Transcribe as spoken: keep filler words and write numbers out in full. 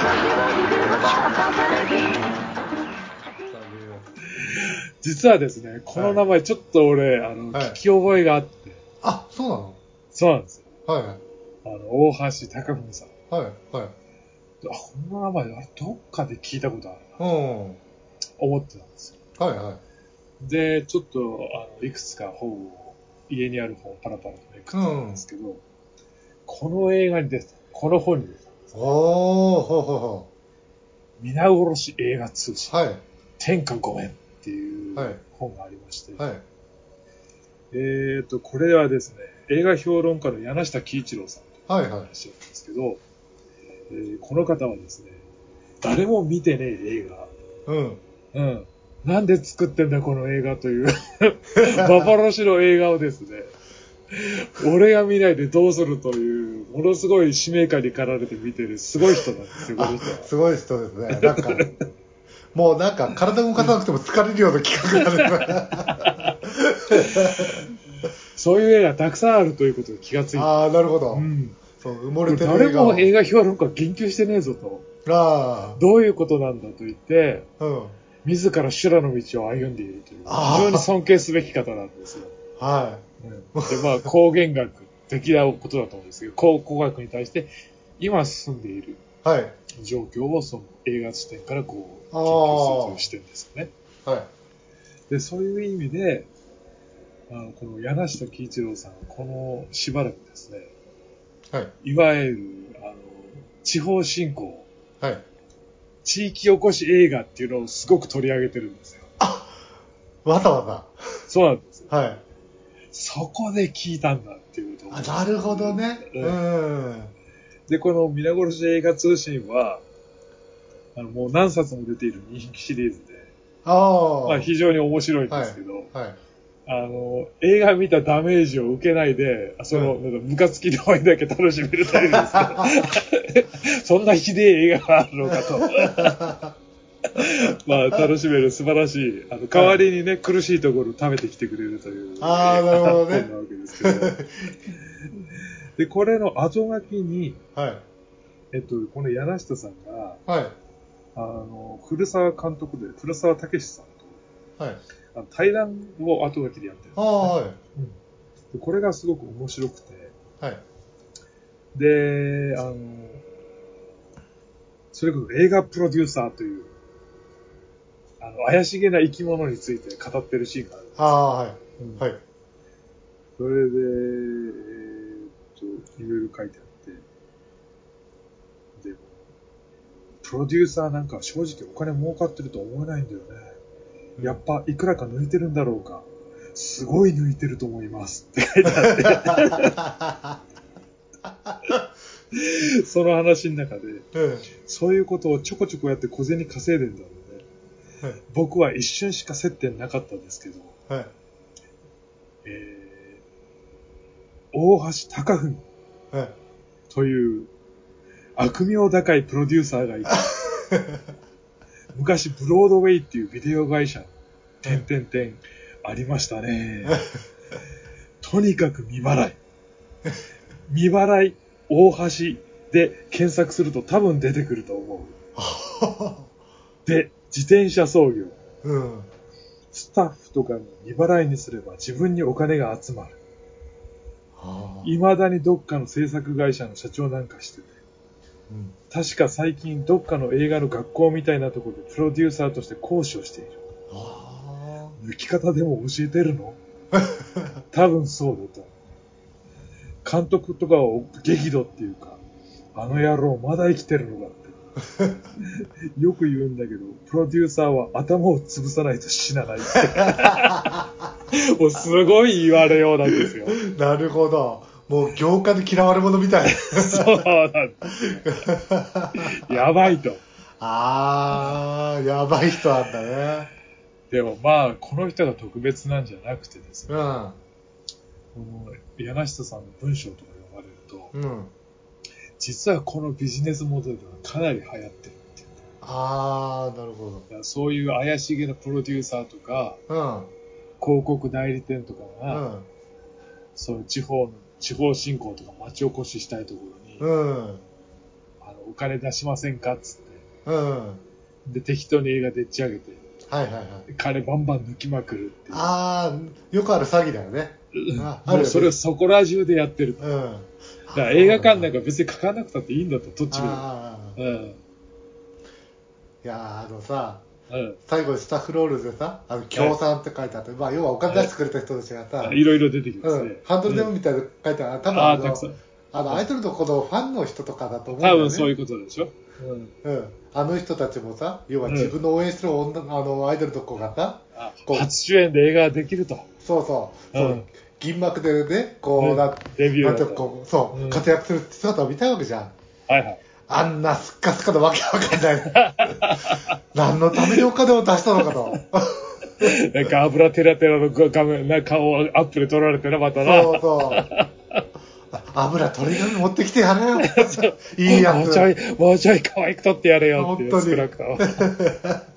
実はですね、この名前ちょっと俺、はい、あの、聞き覚えがあって。 あ、そうなの？ そうなんですよ。 はい。 あの、大橋貴文さん。 はい。はい。 あ、この名前、あれ、どっかで聞いたことあるな。 うん。 思ってたんですよ。 はいはい。 で、ちょっと、あの、いくつか本を、家にある本をパラパラとめくってたんですけど、うん、この映画に出てた、この本に出てたんです、ね。 おー、ほうほうほう。皆殺し映画通信。 はい。 天下ごめんっていう本がありまして。 はい。 えーと、これはですね、映画評論家の柳下喜一郎さんという話なんですけど、はいはい、えー、この方はですね、誰も見てねえ映画。 うん。 うん。なんで作ってんだこの映画という幻の映画をですね、俺が見ないでどうするという、ものすごい使命感に駆られて見てるすごい人なんですよ、この人は。 すごい人ですね。なんか、もうなんか体動かさなくても疲れるような企画なんですそういう映画たくさんあるということに気がついて。 ああ、なるほど。 うん。 そう、埋もれてる映画を。 誰も映画評論家言及してねえぞと。ああ。どういうことなんだと言って、うん。自ら修羅の道を歩んでいるという、非常に尊敬すべき方なんですよ。 はい。 うん、で、まあ、光源学的なことだと思うんですけど、考古学に対して、今進んでいる状況をその映画視点からこう、研究するという視点ですよね。はい。で、そういう意味で、あのこの柳下喜一郎さんは、このしばらくですね、はい。いわゆる、あの、地方振興。はい。地域おこし映画っていうのをすごく取り上げてるんですよ。 あ、わざわざ。 そうなんですよ。 はい。 そこで聞いたんだっていうと。 あ、なるほどね。うん。 で、この皆殺し映画通信は、あの、もう何冊も出ている人気シリーズで、あまあ非常に面白いんですけど、はいはい、あの、映画見たダメージを受けないで、その、うん、なんかムカつき度合いだけ楽しめるというんですか。そんなひでえ映画があるのかと。まあ、楽しめる素晴らしい。あの、代わりにね、はい、苦しいところを食べてきてくれるという。 ああ、なるほどね。 本なわけですけど。で、これの後書きに、はい。えっと、この柳下さんが、はい。あの、古沢監督で、古沢武史さんと、はい。あの対談を後書きでやってるんです、ね。ああ、はい。うん。で、これがすごく面白くて、はい。で、あの、それこそ映画プロデューサーという、あの、怪しげな生き物について語ってるシーンがあるんですよ。ああ、はい。うん、はい。それで、えー、っと、いろいろ書いてあって、で、プロデューサーなんか正直お金儲かってると思えないんだよね。うん、やっぱいくらか抜いてるんだろうか。すごい抜いてると思いますって書いてあって。その話の中で、うん、そういうことをちょこちょこやって小銭稼いでんだろうね。はい、僕は一瞬しか接点なかったんですけど、はい、えー、大橋貴文という悪名高いプロデューサーがいた。昔ブロードウェイっていうビデオ会社、点々点ありましたね。とにかく未払い。未払い大橋で検索すると多分出てくると思う。で、自転車操業。うん、スタッフとかの未払いにすれば自分にお金が集まる。未だにどっかの制作会社の社長なんかしてて。うん、確か最近どっかの映画の学校みたいなところでプロデューサーとして講師をしている。抜き方でも教えてるの？多分そうだと。監督とかを激怒っていうか、あの野郎まだ生きてるのかって。よく言うんだけど、プロデューサーは頭を潰さないと死なないって。もうすごい言われようなんですよ。 なるほど。もう業界で嫌われ者みたい。 そうなんですよ。やばいと。 あー、やばい人なんだね。 でもまあ、この人が特別なんじゃなくてですね。うん、この柳下さんの文章とか読まれると、うん、実はこのビジネスモデルがかなり流行ってるっていう。 あー、なるほど。 そういう怪しげなプロデューサーとか、うん、広告代理店とかが、うん、そういう地方の地方振興とか町おこししたいところに、うん、あのお金出しませんかっつって。 うん。 で、適当に映画でっち上げて。 はいはいはい。 金バンバン抜きまくるっていう。 ああ、よくある詐欺だよね。 あもうそれをそこら中でやってる。うん。だから映画館なんか別に書かなくたっていいんだと、どっちが。うん。いやあのさ、 うん、 最後にスタッフロールでさ、あの協賛って書いてあって、はい、まあ要はお金出してくれた人たちがさ、 はい、いろいろ出てきますね。 うん、ハンドルネームみたいなの書いてある、多分あの、あのアイドルのこのファンの人とかだと思うんだよね。 多分そういうことでしょ。 うん。うん。あの人たちもさ、要は自分の応援する女、うん、あのアイドルの子がさ、 こう初主演で映画ができると。 そうそう。そう、うん、銀幕でね、こう、うん、 なデビューなんてこう、そう、うん、活躍する姿を見たいわけじゃん。 はいはい。 あんなすっかすかでわけわかんない。何のためにお金を出したのかと。 なんか油テラテラの画面な顔をアップで撮られてな、またな。 そうそう。油取り紙持ってきてやれよ。いいやつ。 もうちょい、もうちょい可愛く撮ってやれよっていう少なくとも。